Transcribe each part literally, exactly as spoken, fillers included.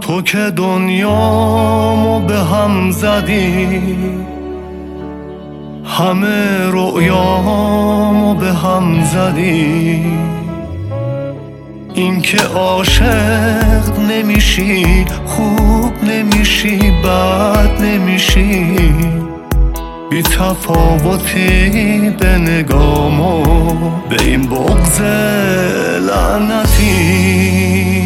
تو که دنیامو به هم زدی، همه رؤیامو به هم زدی. این که عاشق نمیشی، خوب نمیشی، بد نمیشی، بی تفاوتی به نگامو به این بغض لعنتی.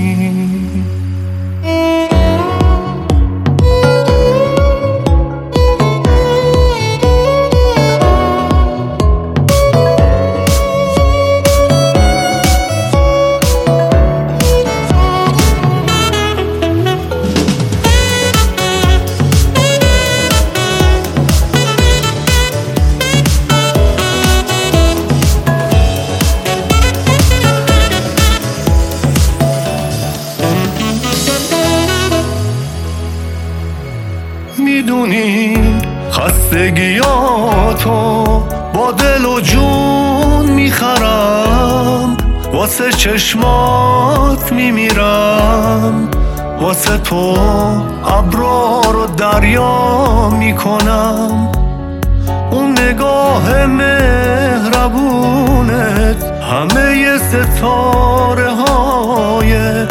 میدونی خستگیاتو با دل و جون میخرم، واسه چشمات میمیرم، واسه تو ابرا رو دریا میکنم. اون نگاه مهربونت همه ستاره های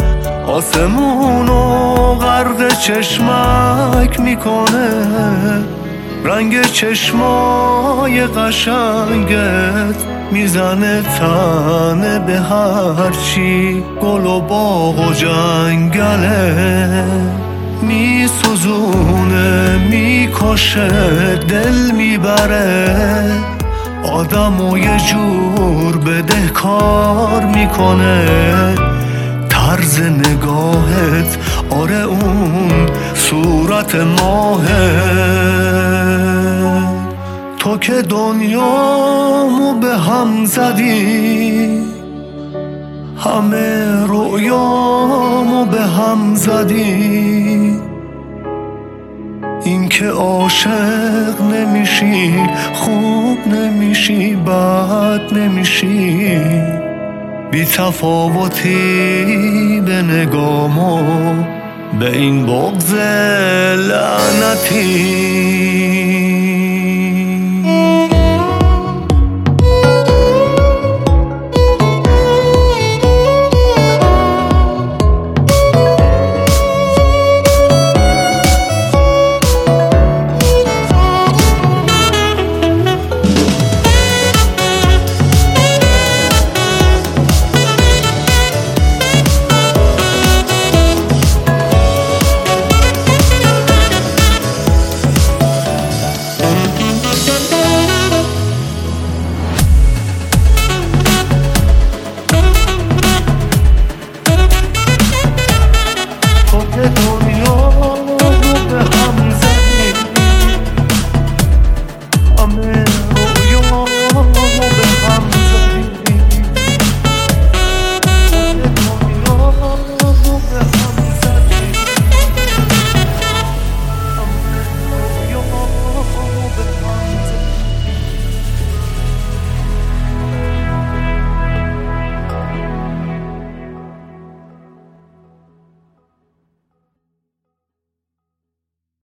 آسمونو غرق چشمک میکنه. رنگ چشمای قشنگت میزنه تنه به هرچی گل و باغ و جنگله. میسوزونه، میکشه، دل میبره، آدمو یه جور بدهکار میکنه. طرز نگاهت، آره اون صورت ماهه. تو که دنیامو به هم زدی، همه رؤیامو به هم زدی. این که عاشق نمیشی، خوب نمیشی، بد نمیشی، بی تفاوتی به نگامو به این بغض لعنتی.